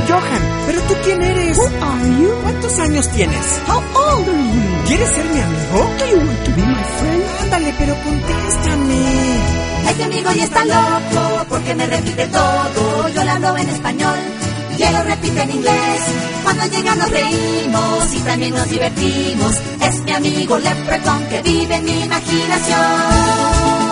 Johan. ¿Pero tú quién eres? Who are you? ¿Cuántos años tienes? How old are you? ¿Quieres ser mi amigo? Do you want to be my friend? Ándale, pero contéstame. Este amigo ya está loco porque me repite todo. Yo le hablo en español y él lo repite en inglés. Cuando llega nos reímos y también nos divertimos. Es mi amigo Leprechaun que vive en mi imaginación.